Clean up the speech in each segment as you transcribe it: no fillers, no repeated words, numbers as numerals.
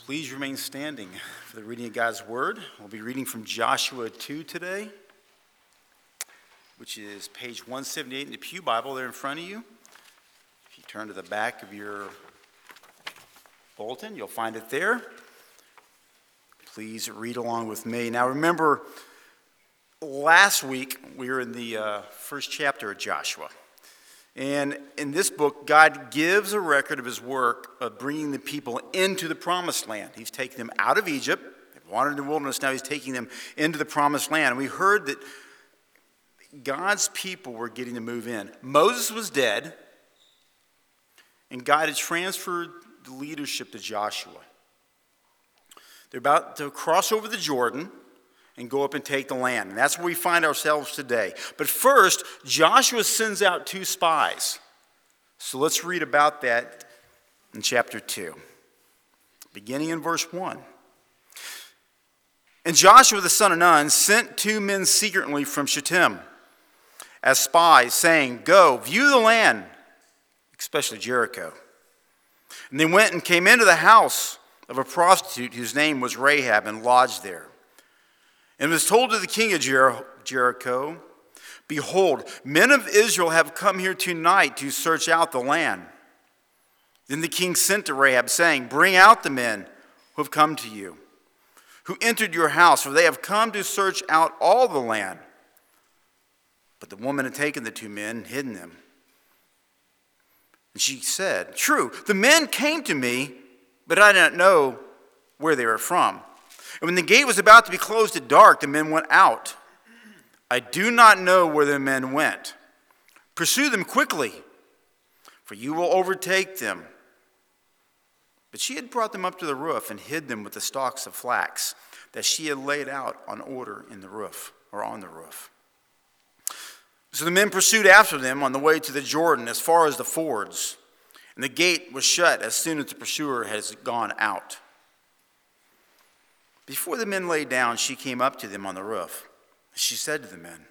Please remain standing for the reading of God's Word. We'll be reading from Joshua 2 today, which is page 178 in the Pew Bible there in front of you. If you turn to the back of your bulletin, you'll find it there. Please read along with me. Now remember, last week we were in the first chapter of Joshua. And in this book, God gives a record of his work of bringing the people into the promised land. He's taken them out of Egypt. They've wandered in the wilderness. Now he's taking them into the promised land. And we heard that God's people were getting to move in. Moses was dead, and God had transferred the leadership to Joshua. They're about to cross over the Jordan and go up and take the land. And that's where we find ourselves today. But first, Joshua sends out 2 spies. So let's read about that in chapter 2, beginning in verse 1. And Joshua the son of Nun sent 2 men secretly from Shittim as spies, saying, "Go, view the land," especially Jericho. And they went and came into the house of a prostitute whose name was Rahab, and lodged there. And it was told to the king of Jericho, "Behold, men of Israel have come here tonight to search out the land." Then the king sent to Rahab, saying, "Bring out the men who have come to you, who entered your house, for they have come to search out all the land." But the woman had taken the 2 men and hidden them. And she said, "True, the men came to me, but I did not know where they were from. And when the gate was about to be closed at dark, the men went out. I do not know where the men went. Pursue them quickly, for you will overtake them." But she had brought them up to the roof and hid them with the stalks of flax that she had laid out on order in the roof, or on the roof. So the men pursued after them on the way to the Jordan as far as the fords, and the gate was shut as soon as the pursuer has gone out. Before the men lay down, she came up to them on the roof. She said to the men,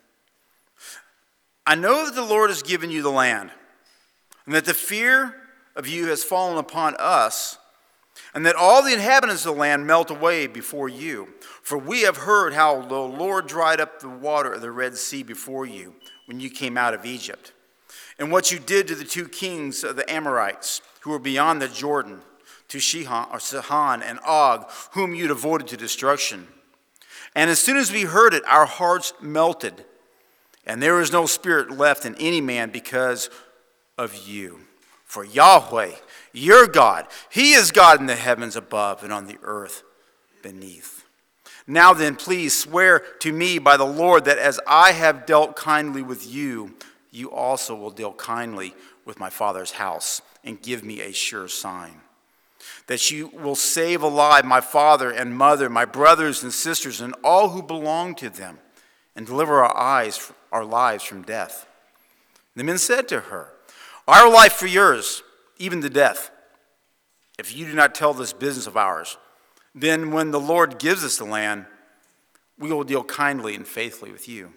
"I know that the Lord has given you the land, and that the fear of you has fallen upon us, and that all the inhabitants of the land melt away before you. For we have heard how the Lord dried up the water of the Red Sea before you when you came out of Egypt, and what you did to the 2 kings of the Amorites who were beyond the Jordan, to Sihon and Og, whom you devoted to destruction. And as soon as we heard it, our hearts melted, and there is no spirit left in any man because of you. For Yahweh, your God, he is God in the heavens above and on the earth beneath. Now then, please swear to me by the Lord that as I have dealt kindly with you, you also will deal kindly with my father's house, and give me a sure sign. That you will save alive my father and mother, my brothers and sisters, and all who belong to them, and deliver our lives from death." The men said to her, "Our life for yours, even to death, if you do not tell this business of ours. Then when the Lord gives us the land, we will deal kindly and faithfully with you."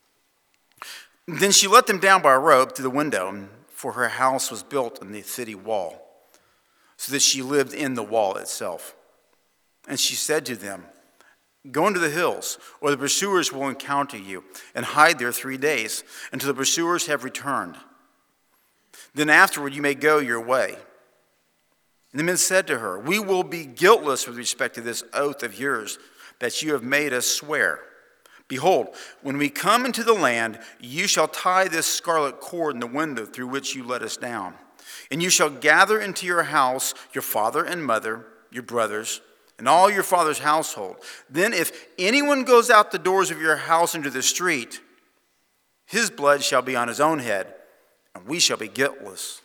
Then she let them down by a rope to the window, for her house was built in the city wall, so that she lived in the wall itself. And she said to them, "Go into the hills, or the pursuers will encounter you, and hide there 3 days, until the pursuers have returned. Then afterward you may go your way." And the men said to her, "We will be guiltless with respect to this oath of yours that you have made us swear. Behold, when we come into the land, you shall tie this scarlet cord in the window through which you let us down. And you shall gather into your house your father and mother, your brothers, and all your father's household. Then if anyone goes out the doors of your house into the street, his blood shall be on his own head, and we shall be guiltless.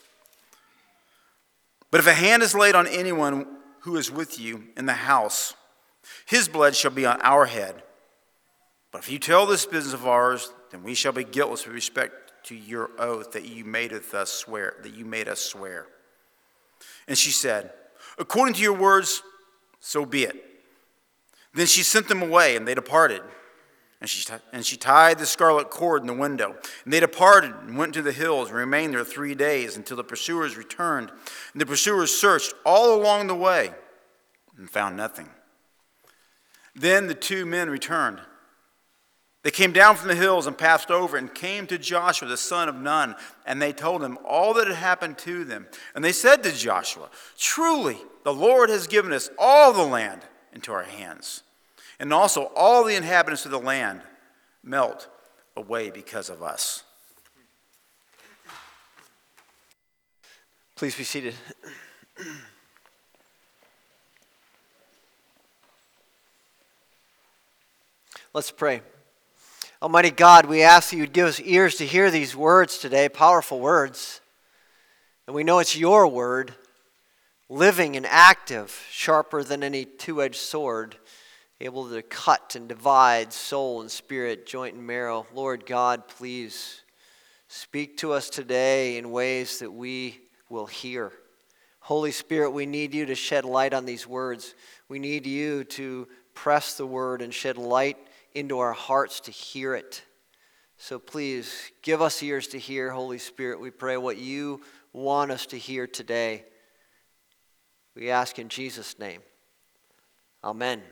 But if a hand is laid on anyone who is with you in the house, his blood shall be on our head. But if you tell this business of ours, then we shall be guiltless with respect to your oath that you made us swear." And she said, "According to your words, so be it." Then she sent them away, and they departed. And she tied the scarlet cord in the window. And they departed and went to the hills and remained there 3 days until the pursuers returned. And the pursuers searched all along the way, and found nothing. Then the two men returned. They came down from the hills and passed over and came to Joshua, the son of Nun, and they told him all that had happened to them. And they said to Joshua, "Truly, the Lord has given us all the land into our hands, and also all the inhabitants of the land melt away because of us." Please be seated. Let's pray. Almighty God, we ask that you'd give us ears to hear these words today, powerful words. And we know it's your word, living and active, sharper than any two-edged sword, able to cut and divide soul and spirit, joint and marrow. Lord God, please speak to us today in ways that we will hear. Holy Spirit, we need you to shed light on these words. We need you to press the word and shed light into our hearts to hear it. So please give us ears to hear, Holy Spirit. We pray what you want us to hear today. We ask in Jesus' name. Amen.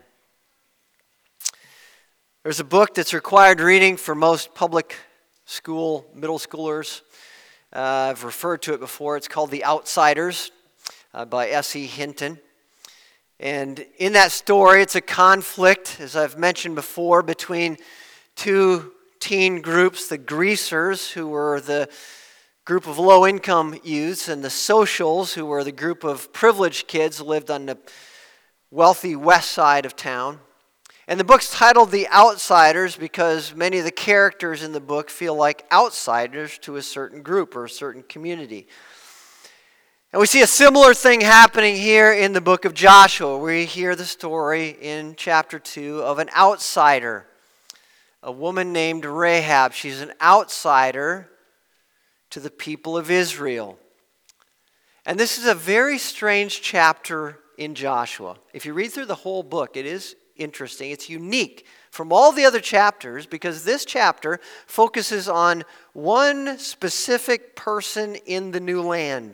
There's a book that's required reading for most public school, middle schoolers. I've referred to it before. It's called The Outsiders by S.E. Hinton. And in that story, it's a conflict, as I've mentioned before, between two teen groups, the greasers, who were the group of low-income youths, and the socials, who were the group of privileged kids who lived on the wealthy west side of town. And the book's titled The Outsiders because many of the characters in the book feel like outsiders to a certain group or a certain community. And we see a similar thing happening here in the book of Joshua. We hear the story in chapter 2 of an outsider, a woman named Rahab. She's an outsider to the people of Israel. And this is a very strange chapter in Joshua. If you read through the whole book, it is interesting. It's unique from all the other chapters because this chapter focuses on one specific person in the new land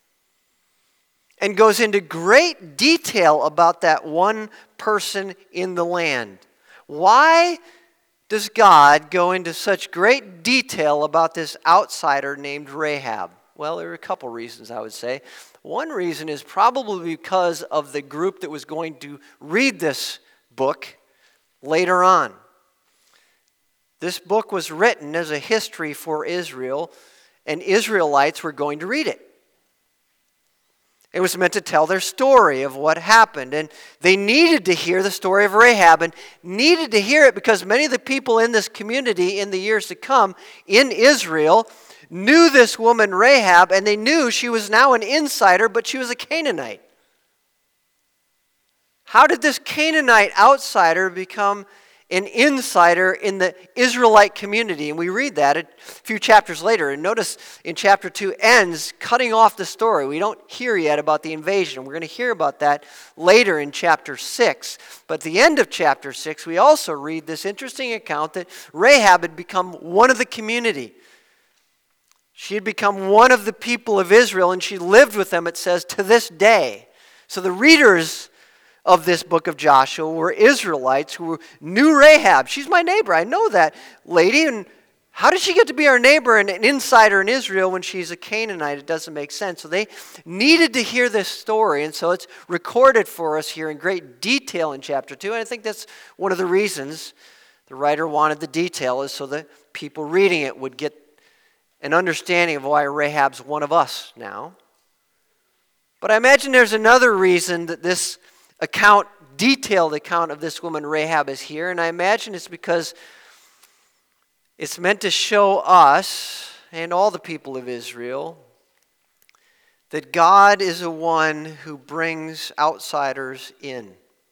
and goes into great detail about that one person in the land. Why does God go into such great detail about this outsider named Rahab? Well, there are a couple reasons, I would say. One reason is probably because of the group that was going to read this book later on. This book was written as a history for Israel, and Israelites were going to read it. It was meant to tell their story of what happened. And they needed to hear the story of Rahab and needed to hear it because many of the people in this community in the years to come in Israel knew this woman Rahab, and they knew she was now an insider, but she was a Canaanite. How did this Canaanite outsider become an insider in the Israelite community? And we read that a few chapters later. And notice in chapter 2 ends cutting off the story. We don't hear yet about the invasion. We're going to hear about that later in chapter 6. But at the end of chapter 6, we also read this interesting account that Rahab had become one of the community. She had become one of the people of Israel, and she lived with them, it says, to this day. So the readers of this book of Joshua were Israelites who knew Rahab. She's my neighbor. I know that lady. And how did she get to be our neighbor and an insider in Israel when she's a Canaanite? It doesn't make sense. So they needed to hear this story. And so it's recorded for us here in great detail in chapter 2. And I think that's one of the reasons the writer wanted the detail, is so that people reading it would get an understanding of why Rahab's one of us now. But I imagine there's another reason that this detailed account of this woman Rahab is here, and I imagine it's because it's meant to show us and all the people of Israel that God is the one who brings outsiders in.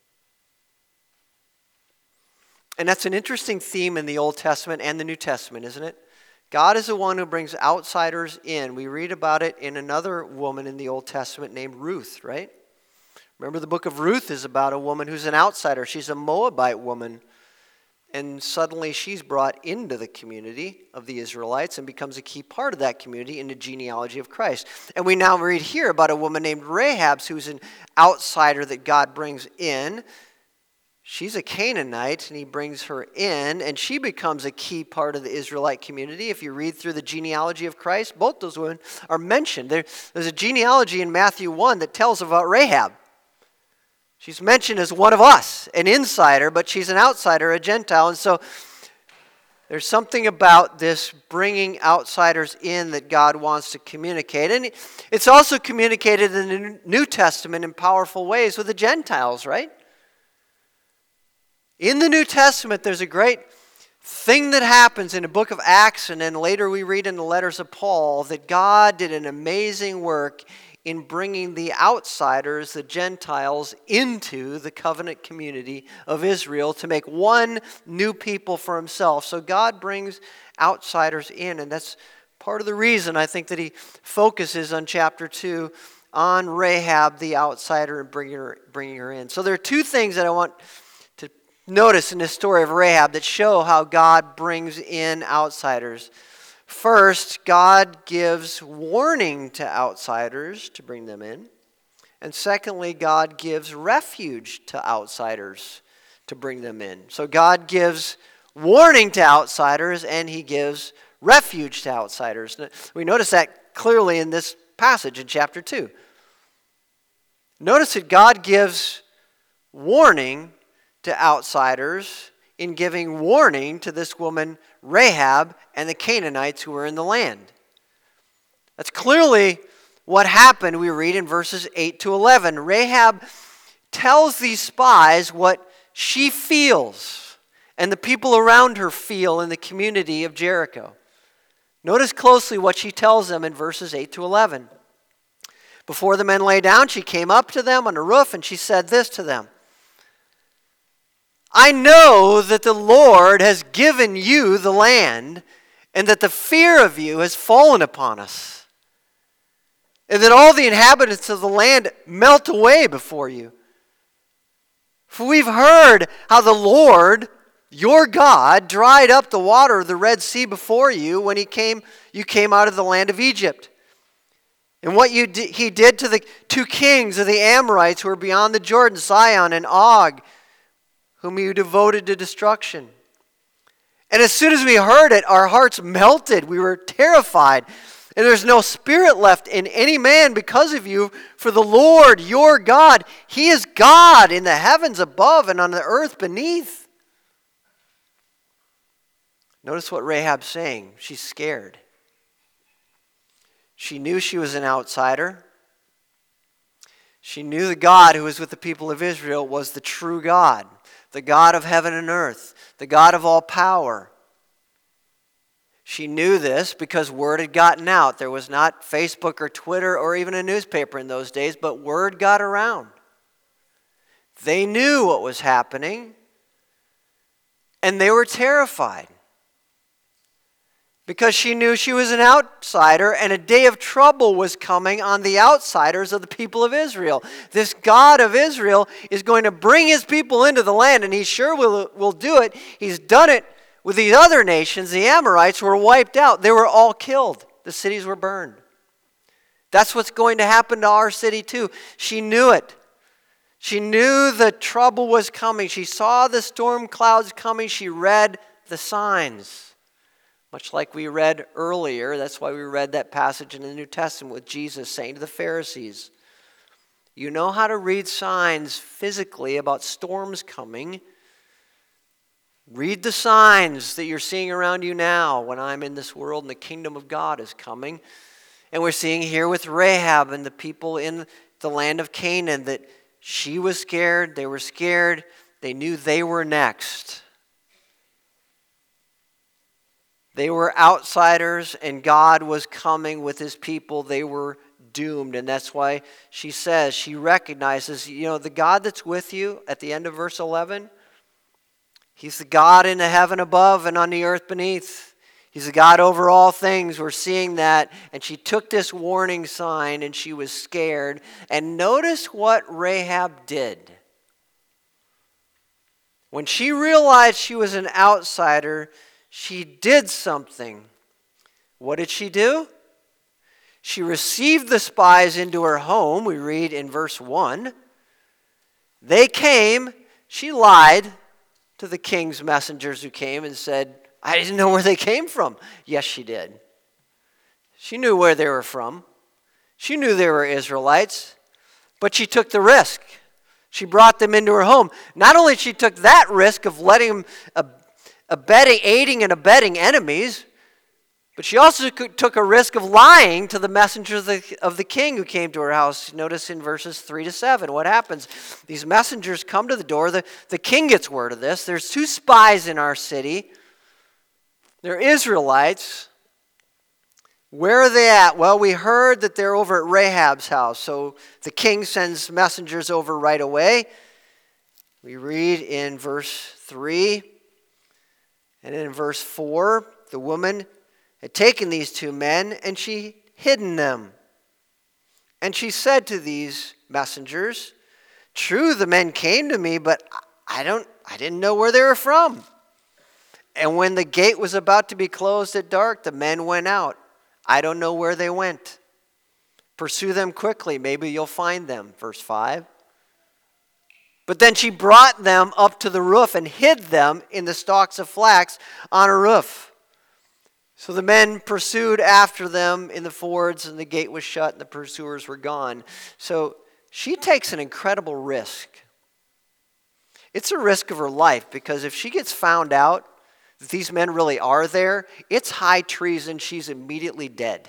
And that's an interesting theme in the Old Testament and the New Testament, isn't it? God is the one who brings outsiders in. We read about it in another woman in the Old Testament named Ruth, right? Remember, the book of Ruth is about a woman who's an outsider. She's a Moabite woman. And suddenly she's brought into the community of the Israelites and becomes a key part of that community in the genealogy of Christ. And we now read here about a woman named Rahab, who's an outsider that God brings in. She's a Canaanite, and he brings her in, and she becomes a key part of the Israelite community. If you read through the genealogy of Christ, both those women are mentioned. There's a genealogy in Matthew 1 that tells about Rahab. She's mentioned as one of us, an insider, but she's an outsider, a Gentile. And so there's something about this bringing outsiders in that God wants to communicate. And it's also communicated in the New Testament in powerful ways with the Gentiles, right? In the New Testament, there's a great thing that happens in the book of Acts, and then later we read in the letters of Paul, that God did an amazing work in bringing the outsiders, the Gentiles, into the covenant community of Israel to make one new people for himself. So God brings outsiders in, and that's part of the reason I think that he focuses on chapter 2 on Rahab the outsider and bringing her in. So there are two things that I want to notice in this story of Rahab that show how God brings in outsiders. First, God gives warning to outsiders to bring them in. And secondly, God gives refuge to outsiders to bring them in. So God gives warning to outsiders, and he gives refuge to outsiders. We notice that clearly in this passage in chapter 2. Notice that God gives warning to outsiders in giving warning to this woman Rahab and the Canaanites who were in the land. That's clearly what happened, we read in verses 8 to 11. Rahab tells these spies what she feels and the people around her feel in the community of Jericho. Notice closely what she tells them in verses 8 to 11. Before the men lay down, she came up to them on the roof and she said this to them: I know that the Lord has given you the land, and that the fear of you has fallen upon us, and that all the inhabitants of the land melt away before you. For we've heard how the Lord, your God, dried up the water of the Red Sea before you when you came out of the land of Egypt. And what he did to the two kings of the Amorites who were beyond the Jordan, Sihon and Og, whom you devoted to destruction. And as soon as we heard it, our hearts melted. We were terrified. And there's no spirit left in any man because of you. For the Lord, your God, he is God in the heavens above and on the earth beneath. Notice what Rahab's saying. She's scared. She knew she was an outsider. She knew the God who was with the people of Israel was the true God, the God of heaven and earth, the God of all power. She knew this because word had gotten out. There was not Facebook or Twitter or even a newspaper in those days, but word got around. They knew what was happening, and they were terrified because she knew she was an outsider and a day of trouble was coming on the outsiders of the people of Israel. This God of Israel is going to bring his people into the land, and he sure will do it. He's done it with these other nations. The Amorites were wiped out. They were all killed. The cities were burned. That's what's going to happen to our city too. She knew it. She knew the trouble was coming. She saw the storm clouds coming. She read the signs. Much like we read earlier, that's why we read that passage in the New Testament with Jesus saying to the Pharisees, you know how to read signs physically about storms coming. Read the signs that you're seeing around you now when I'm in this world and the kingdom of God is coming. And we're seeing here with Rahab and the people in the land of Canaan that she was scared, they were scared, they knew they were next. They were outsiders, and God was coming with his people. They were doomed, and that's why she says, she recognizes, the God that's with you at the end of verse 11, he's the God in the heaven above and on the earth beneath. He's the God over all things. We're seeing that, and she took this warning sign, and she was scared. And notice what Rahab did. When she realized she was an outsider, she did something. What did she do? She received the spies into her home. We read in verse 1. They came. She lied to the king's messengers who came and said, I didn't know where they came from. Yes, she did. She knew where they were from. She knew they were Israelites, but she took the risk. She brought them into her home. Not only she took that risk of letting them aiding and abetting enemies, but she also took a risk of lying to the messengers of the king who came to her house. Notice in verses 3 to 7 what happens. These messengers come to the door. The king gets word of this. There's 2 spies in our city. They're Israelites. Where are they at? Well, we heard that they're over at Rahab's house. So the king sends messengers over right away. We read in verse 3 and in verse 4, the woman had taken these 2 men and she hidden them. And she said to these messengers, true, the men came to me, but I didn't know where they were from. And when the gate was about to be closed at dark, the men went out. I don't know where they went. Pursue them quickly. Maybe you'll find them. Verse 5. But then she brought them up to the roof and hid them in the stalks of flax on a roof. So the men pursued after them in the fords, and the gate was shut, and the pursuers were gone. So she takes an incredible risk. It's a risk of her life, because if she gets found out that these men really are there, it's high treason. She's immediately dead.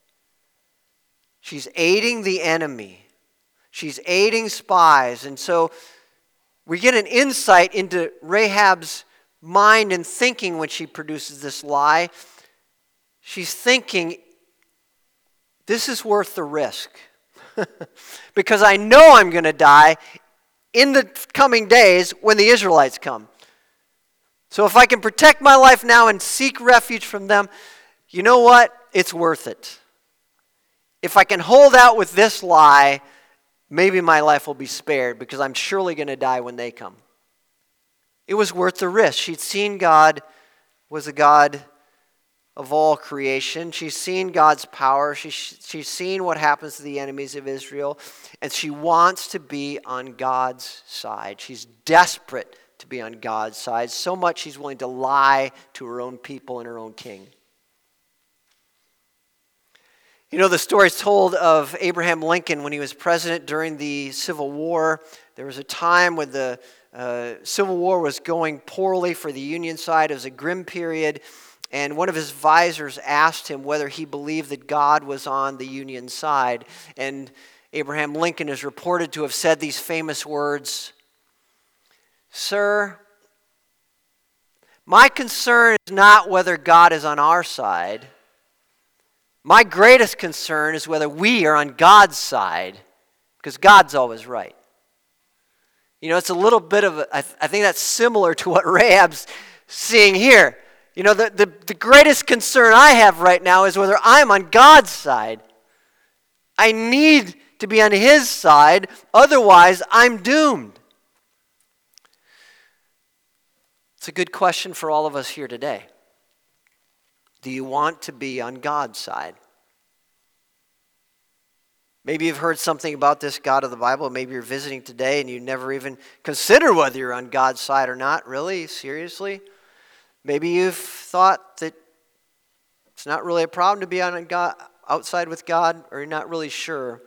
She's aiding the enemy. She's aiding spies. And so we get an insight into Rahab's mind and thinking when she produces this lie. She's thinking, this is worth the risk. Because I know I'm going to die in the coming days when the Israelites come. So if I can protect my life now and seek refuge from them, you know what? It's worth it. If I can hold out with this lie, maybe my life will be spared, because I'm surely going to die when they come. It was worth the risk. She'd seen God was a God of all creation. She's seen God's power. She's seen what happens to the enemies of Israel. And she wants to be on God's side. She's desperate to be on God's side. So much she's willing to lie to her own people and her own king. You know, the story is told of Abraham Lincoln when he was president during the Civil War. There was a time when the Civil War was going poorly for the Union side. It was a grim period. And one of his advisors asked him whether he believed that God was on the Union side. And Abraham Lincoln is reported to have said these famous words, "Sir, my concern is not whether God is on our side. My greatest concern is whether we are on God's side, because God's always right." You know, it's a little bit of I think that's similar to what Rahab's seeing here. You know, the greatest concern I have right now is whether I'm on God's side. I need to be on His side, otherwise I'm doomed. It's a good question for all of us here today. Do you want to be on God's side? Maybe you've heard something about this God of the Bible. Maybe you're visiting today and you never even consider whether you're on God's side or not. Really? Seriously? Maybe you've thought that it's not really a problem to be on God, outside with God, or you're not really sure.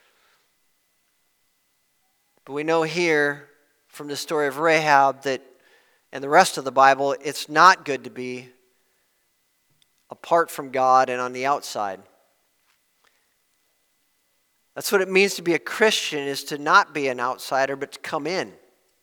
But we know here from the story of Rahab that, and the rest of the Bible, it's not good to be apart from God and on the outside. That's what it means to be a Christian, is to not be an outsider, but to come in.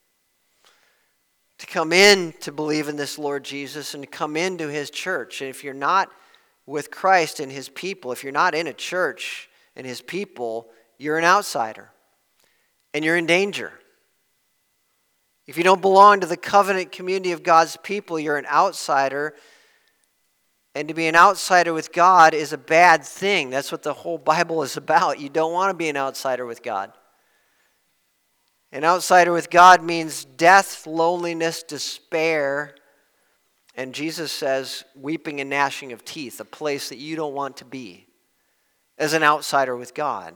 To come in to believe in this Lord Jesus and to come into His church. And if you're not with Christ and His people, if you're not in a church and His people, you're an outsider. And you're in danger. If you don't belong to the covenant community of God's people, you're an outsider. And to be an outsider with God is a bad thing. That's what the whole Bible is about. You don't want to be an outsider with God. An outsider with God means death, loneliness, despair, and Jesus says weeping and gnashing of teeth, a place that you don't want to be as an outsider with God.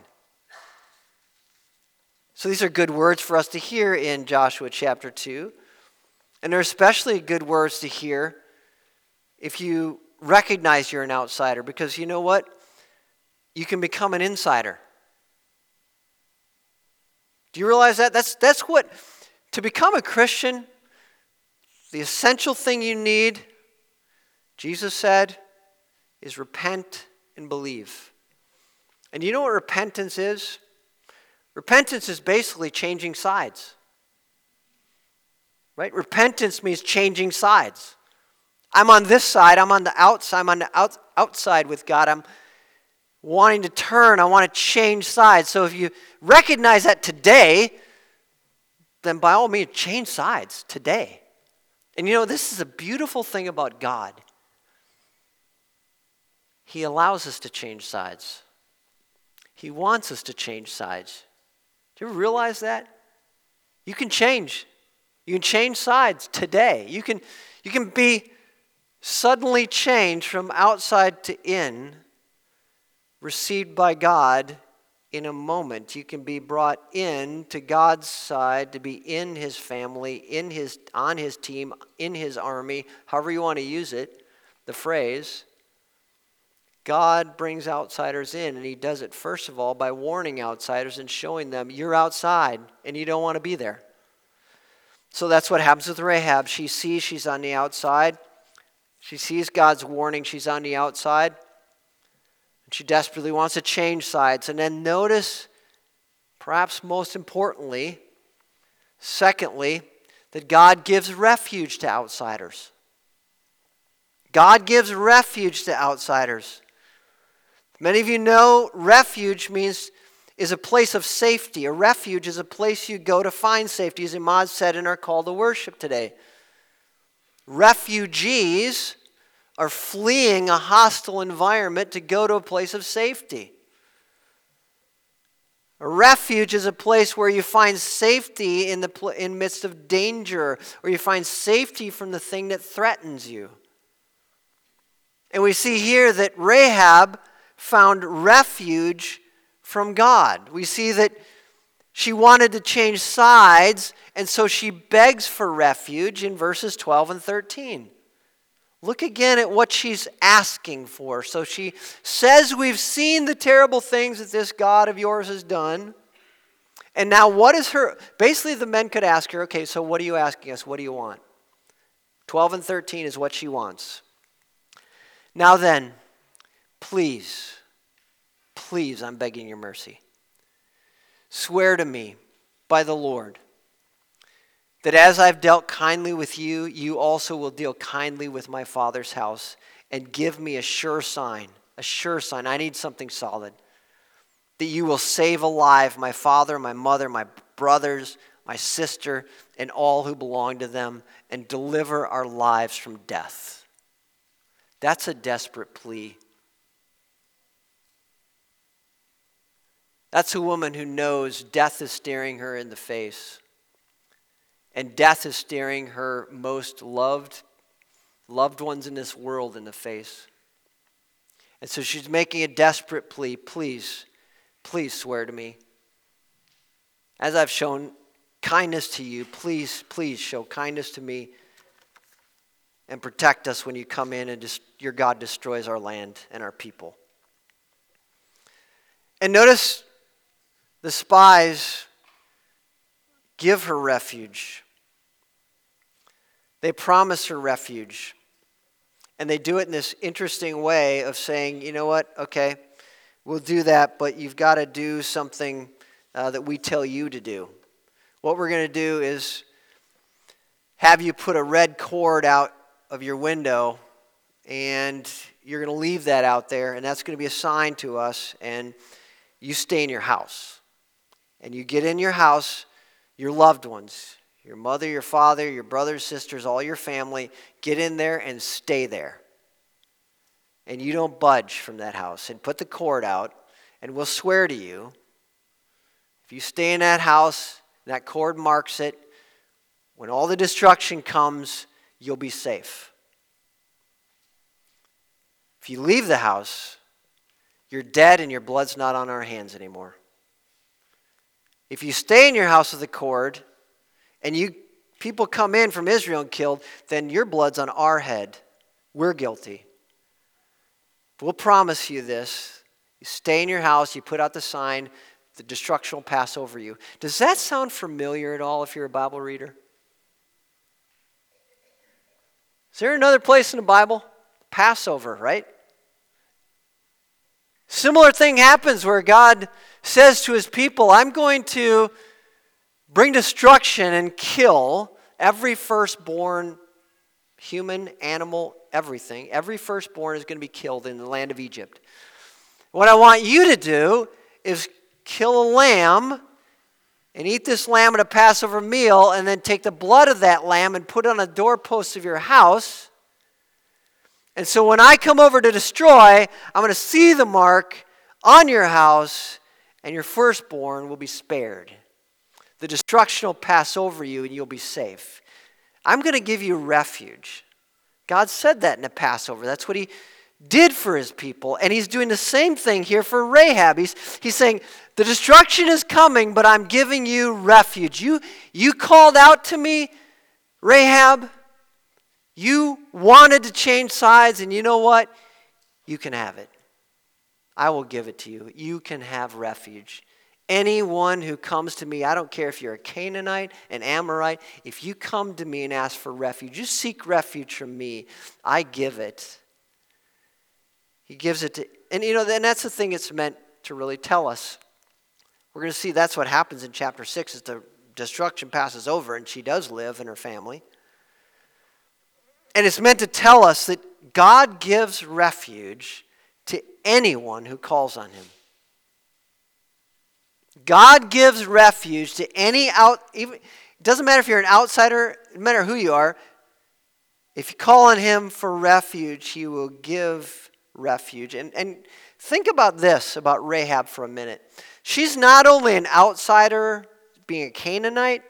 So these are good words for us to hear in Joshua chapter 2. And they're especially good words to hear if you recognize you're an outsider, because you know what? You can become an insider. Do you realize that? That's what, to become a Christian, the essential thing you need, Jesus said, is repent and believe. And you know what repentance is? Repentance is basically changing sides. Right? Repentance means changing sides. I'm on this side, I'm on the outside, I'm on the outside with God. I'm wanting to turn, I want to change sides. So if you recognize that today, then by all means, change sides today. And you know, this is a beautiful thing about God. He allows us to change sides. He wants us to change sides. Do you ever realize that? You can change. You can change sides today. You can be suddenly changed from outside to in, received by God in a moment. You can be brought in to God's side, to be in His family, on His team, in His army, however you want to use it, the phrase. God brings outsiders in, and He does it first of all by warning outsiders and showing them you're outside and you don't want to be there. So that's what happens with Rahab. She sees she's on the outside. She sees God's warning, she's on the outside. And she desperately wants to change sides. And then notice, perhaps most importantly, secondly, that God gives refuge to outsiders. God gives refuge to outsiders. Many of you know refuge is a place of safety. A refuge is a place you go to find safety, as Imad said in our call to worship today. Refugees are fleeing a hostile environment to go to a place of safety. A refuge is a place where you find safety in midst of danger, or you find safety from the thing that threatens you. And we see here that Rahab found refuge from God. We see that she wanted to change sides, and so she begs for refuge in verses 12 and 13. Look again at what she's asking for. So she says, we've seen the terrible things that this God of yours has done. And now what is basically the men could ask her, okay, so what are you asking us? What do you want? 12 and 13 is what she wants. Now then, please, I'm begging your mercy. Swear to me by the Lord that as I've dealt kindly with you, you also will deal kindly with my father's house, and give me a sure sign. I need something solid. That you will save alive my father, my mother, my brothers, my sister, and all who belong to them, and deliver our lives from death. That's a desperate plea. That's a woman who knows death is staring her in the face. And death is staring her most loved ones in this world in the face. And so she's making a desperate plea. Please swear to me. As I've shown kindness to you, please show kindness to me and protect us when you come in and your God destroys our land and our people. And notice the spies give her refuge. They promise her refuge. And they do it in this interesting way of saying, you know what, okay, we'll do that, but you've got to do something that we tell you to do. What we're going to do is have you put a red cord out of your window, and you're going to leave that out there, and that's going to be a sign to us, and you stay in your house. And you get in your house, your loved ones, your mother, your father, your brothers, sisters, all your family, get in there and stay there. And you don't budge from that house. And put the cord out, and we'll swear to you, if you stay in that house That cord marks it. When all the destruction comes, you'll be safe. If you leave the house, you're dead and your blood's not on our hands anymore. If you stay in your house with a cord and people come in from Israel and killed, then your blood's on our head. We're guilty. We'll promise you this. You stay in your house, you put out the sign, the destruction will pass over you. Does that sound familiar at all if you're a Bible reader? Is there another place in the Bible? Passover, right? Similar thing happens where God says to his people, I'm going to bring destruction and kill every firstborn human, animal, everything. Every firstborn is going to be killed in the land of Egypt. What I want you to do is kill a lamb and eat this lamb at a Passover meal, and then take the blood of that lamb and put it on the doorposts of your house. And so when I come over to destroy, I'm going to see the mark on your house, and your firstborn will be spared. The destruction will pass over you, and you'll be safe. I'm going to give you refuge. God said that in the Passover. That's what he did for his people. And he's doing the same thing here for Rahab. He's saying, the destruction is coming, but I'm giving you refuge. You called out to me, Rahab. You wanted to change sides, and you know what? You can have it. I will give it to you. You can have refuge. Anyone who comes to me, I don't care if you're a Canaanite, an Amorite, if you come to me and ask for refuge, you seek refuge from me, I give it. He gives it to, and that's the thing it's meant to really tell us. We're going to see that's what happens in chapter 6 as the destruction passes over and she does live and her family. And it's meant to tell us that God gives refuge to anyone who calls on him. God gives refuge to it doesn't matter if you're an outsider, no matter who you are, if you call on him for refuge, he will give refuge. And think about this, about Rahab for a minute. She's not only an outsider, being a Canaanite,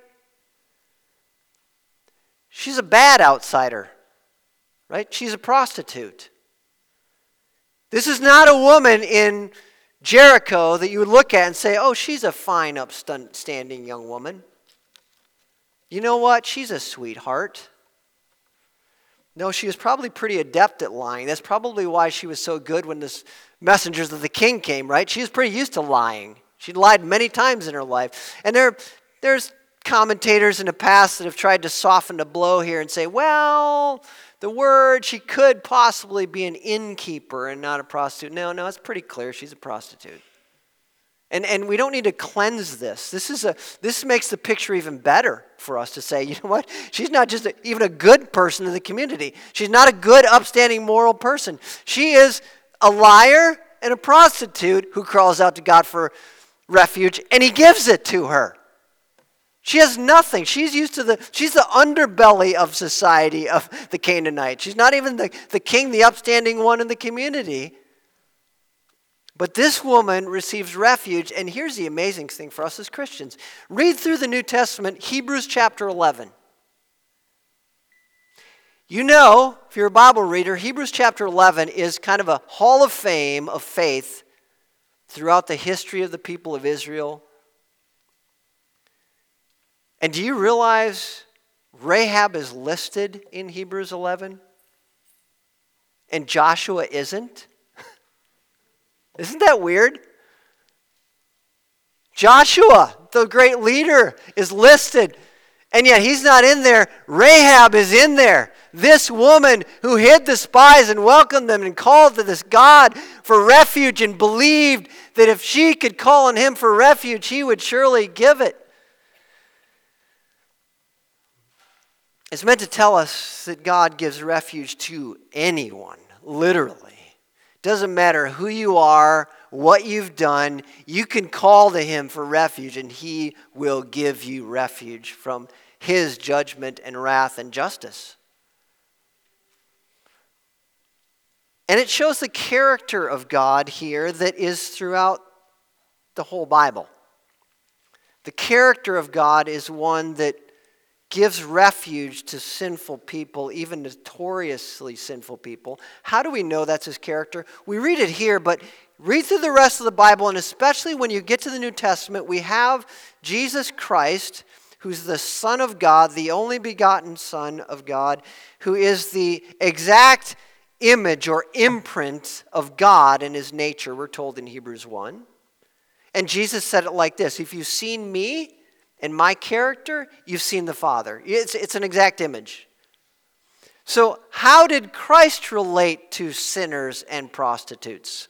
she's a bad outsider, right? She's a prostitute. This is not a woman in Jericho that you would look at and say, oh, she's a fine, upstanding young woman. You know what? She's a sweetheart. No, she was probably pretty adept at lying. That's probably why she was so good when the messengers of the king came, right? She was pretty used to lying. She'd lied many times in her life. And there's commentators in the past that have tried to soften the blow here and say, well, she could possibly be an innkeeper and not a prostitute. No, it's pretty clear she's a prostitute. And we don't need to cleanse this. This makes the picture even better for us to say, you know what? She's not just even a good person in the community. She's not a good, upstanding, moral person. She is a liar and a prostitute who crawls out to God for refuge, and he gives it to her. She has nothing. She's the underbelly of society of the Canaanites. She's not even the king, the upstanding one in the community. But this woman receives refuge, and here's the amazing thing for us as Christians. Read through the New Testament, Hebrews chapter 11. You know, if you're a Bible reader, Hebrews chapter 11 is kind of a hall of fame of faith throughout the history of the people of Israel. And do you realize Rahab is listed in Hebrews 11? And Joshua isn't? Isn't that weird? Joshua, the great leader, is listed, and yet he's not in there. Rahab is in there. This woman who hid the spies and welcomed them and called to this God for refuge and believed that if she could call on him for refuge, he would surely give it. It's meant to tell us that God gives refuge to anyone, literally. Doesn't matter who you are, what you've done, you can call to him for refuge and he will give you refuge from his judgment and wrath and justice. And it shows the character of God here that is throughout the whole Bible. The character of God is one that gives refuge to sinful people, even notoriously sinful people. How do we know that's his character? We read it here, but read through the rest of the Bible, and especially when you get to the New Testament, we have Jesus Christ, who's the Son of God, the only begotten Son of God, who is the exact image or imprint of God in his nature, we're told in Hebrews 1. And Jesus said it like this: if you've seen me and my character, you've seen the Father. It's an exact image. So how did Christ relate to sinners and prostitutes?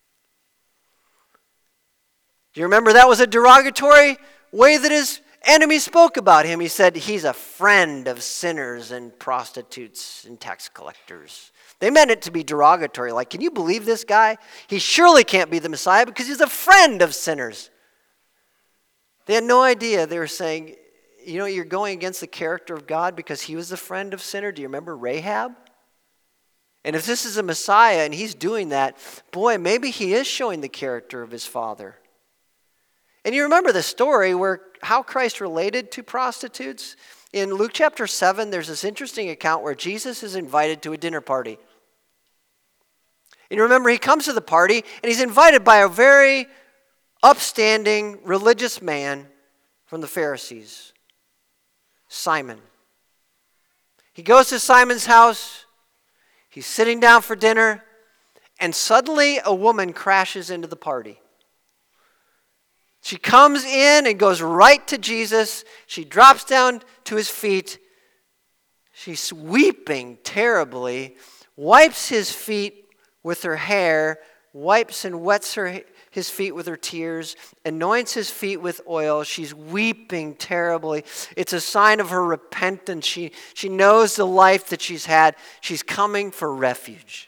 Do you remember that was a derogatory way that his enemies spoke about him? He said he's a friend of sinners and prostitutes and tax collectors. They meant it to be derogatory, like, can you believe this guy? He surely can't be the Messiah because he's a friend of sinners. They had no idea. They were saying, you're going against the character of God because he was the friend of sinner. Do you remember Rahab? And if this is a Messiah and he's doing that, boy, maybe he is showing the character of his Father. And you remember the story where how Christ related to prostitutes? In Luke chapter 7, there's this interesting account where Jesus is invited to a dinner party. And you remember he comes to the party and he's invited by a very upstanding religious man from the Pharisees, Simon. He goes to Simon's house. He's sitting down for dinner, and suddenly a woman crashes into the party. She comes in and goes right to Jesus. She drops down to his feet. She's weeping terribly, wipes his feet with her hair, wipes and wets his feet with her tears, anoints his feet with oil. She's weeping terribly. It's a sign of her repentance. She knows the life that she's had. She's coming for refuge.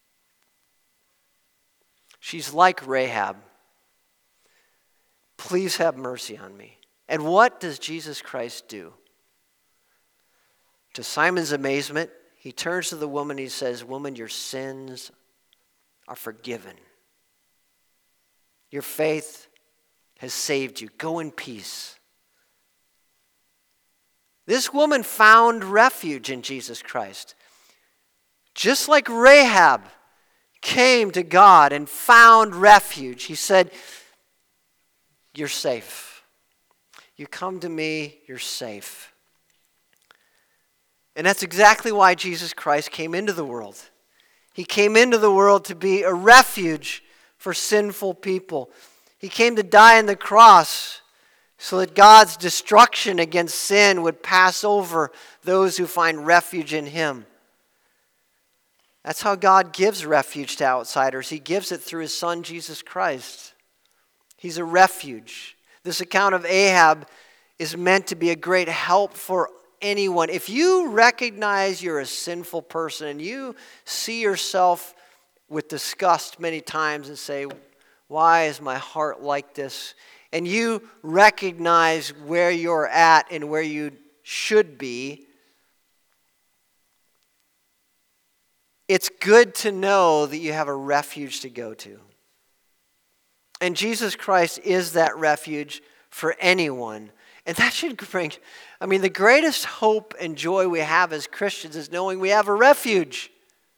She's like Rahab. Please have mercy on me. And what does Jesus Christ do? To Simon's amazement, he turns to the woman and he says, "Woman, your sins are forgiven. Your faith has saved you. Go in peace." This woman found refuge in Jesus Christ. Just like Rahab came to God and found refuge, he said, "You're safe. You come to me, you're safe." And that's exactly why Jesus Christ came into the world. He came into the world to be a refuge for sinful people. He came to die on the cross so that God's destruction against sin would pass over those who find refuge in him. That's how God gives refuge to outsiders. He gives it through his Son, Jesus Christ. He's a refuge. This account of Ahab is meant to be a great help for anyone. If you recognize you're a sinful person and you see yourself with disgust many times and say, "Why is my heart like this?" and you recognize where you're at and where you should be, it's good to know that you have a refuge to go to. And Jesus Christ is that refuge for anyone. And that should bring, the greatest hope and joy we have as Christians is knowing we have a refuge.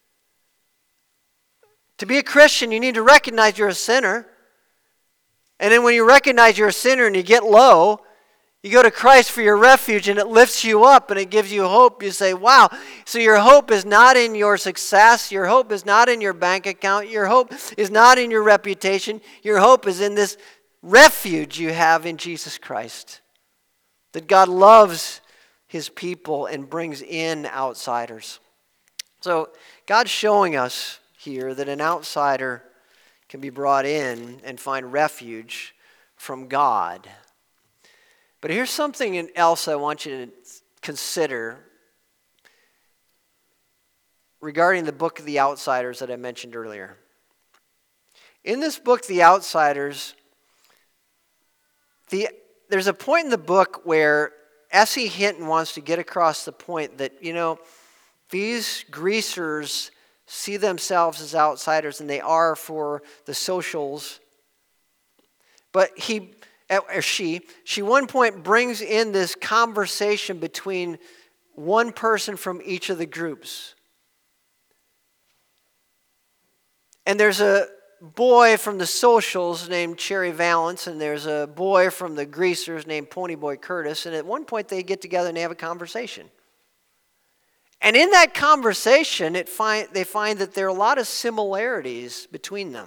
To be a Christian, you need to recognize you're a sinner. And then when you recognize you're a sinner and you get low, you go to Christ for your refuge and it lifts you up and it gives you hope. You say, wow. So your hope is not in your success. Your hope is not in your bank account. Your hope is not in your reputation. Your hope is in this refuge you have in Jesus Christ. That God loves his people and brings in outsiders. So God's showing us here that an outsider can be brought in and find refuge from God. But here's something else I want you to consider regarding the book of the Outsiders that I mentioned earlier. In this book, The Outsiders, there's a point in the book where S.E. Hinton wants to get across the point that, these greasers see themselves as outsiders, and they are for the socials. But she one point brings in this conversation between one person from each of the groups. And there's a boy from the Socials named Cherry Valance, and there's a boy from the Greasers named Ponyboy Curtis, and at one point they get together and they have a conversation. And in that conversation, they find that there are a lot of similarities between them.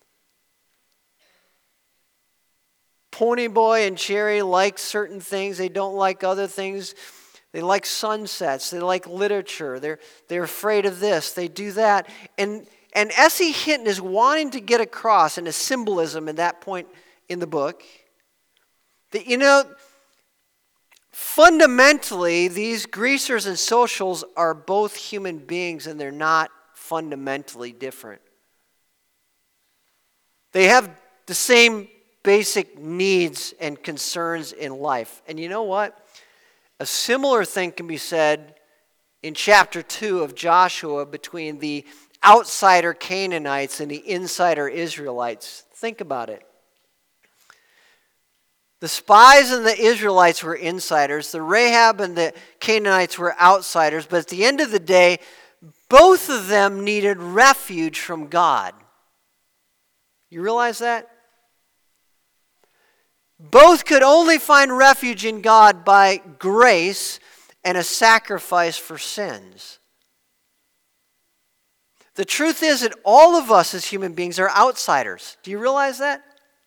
Ponyboy and Cherry like certain things, they don't like other things. They like sunsets, they like literature, they're afraid of this, they do that. And S.E. Hinton is wanting to get across, and a symbolism in that point in the book, that, fundamentally, these Greasers and Socials are both human beings, and they're not fundamentally different. They have the same basic needs and concerns in life. And you know what? A similar thing can be said in chapter 2 of Joshua between the outsider Canaanites and the insider Israelites. Think about it. The spies and the Israelites were insiders. The Rahab and the Canaanites were outsiders. But at the end of the day, both of them needed refuge from God. You realize that? Both could only find refuge in God by grace and a sacrifice for sins. The truth is that all of us as human beings are outsiders. Do you realize that?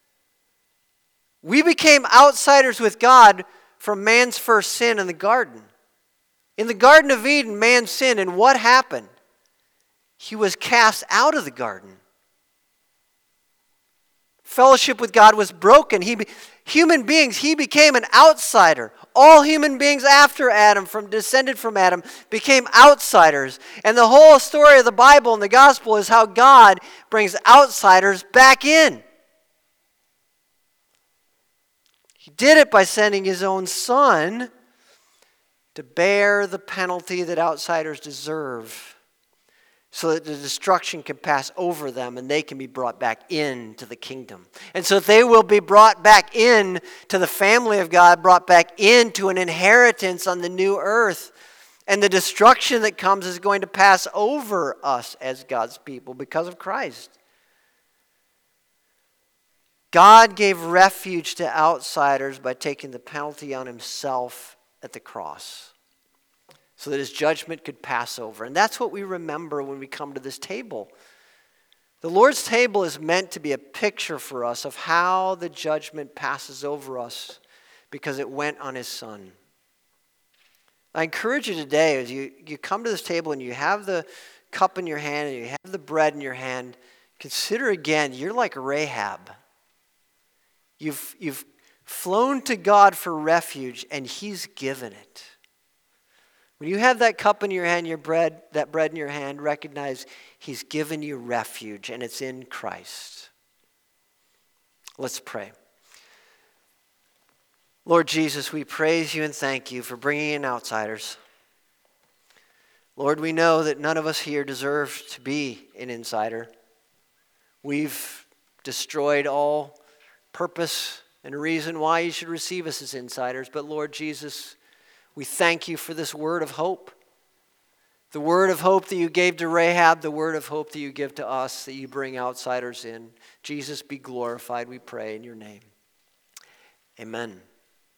We became outsiders with God from man's first sin in the garden. In the Garden of Eden, man sinned, and what happened? He was cast out of the garden. Fellowship with God was broken. Human beings, he became an outsider. All human beings after Adam, descended from Adam, became outsiders. And the whole story of the Bible and the gospel is how God brings outsiders back in. He did it by sending his own Son to bear the penalty that outsiders deserve, so that the destruction can pass over them and they can be brought back into the kingdom. And so they will be brought back in to the family of God, brought back into an inheritance on the new earth. And the destruction that comes is going to pass over us as God's people because of Christ. God gave refuge to outsiders by taking the penalty on himself at the cross, so that his judgment could pass over. And that's what we remember when we come to this table. The Lord's table is meant to be a picture for us of how the judgment passes over us because it went on his Son. I encourage you today, as you come to this table and you have the cup in your hand and you have the bread in your hand, consider again, you're like Rahab. You've flown to God for refuge, and he's given it. When you have that cup in your hand, that bread in your hand, recognize he's given you refuge, and it's in Christ. Let's pray. Lord Jesus, we praise you and thank you for bringing in outsiders. Lord, we know that none of us here deserve to be an insider. We've destroyed all purpose and reason why you should receive us as insiders. But Lord Jesus, we thank you for this word of hope. The word of hope that you gave to Rahab, the word of hope that you give to us, that you bring outsiders in. Jesus, be glorified, we pray in your name. Amen.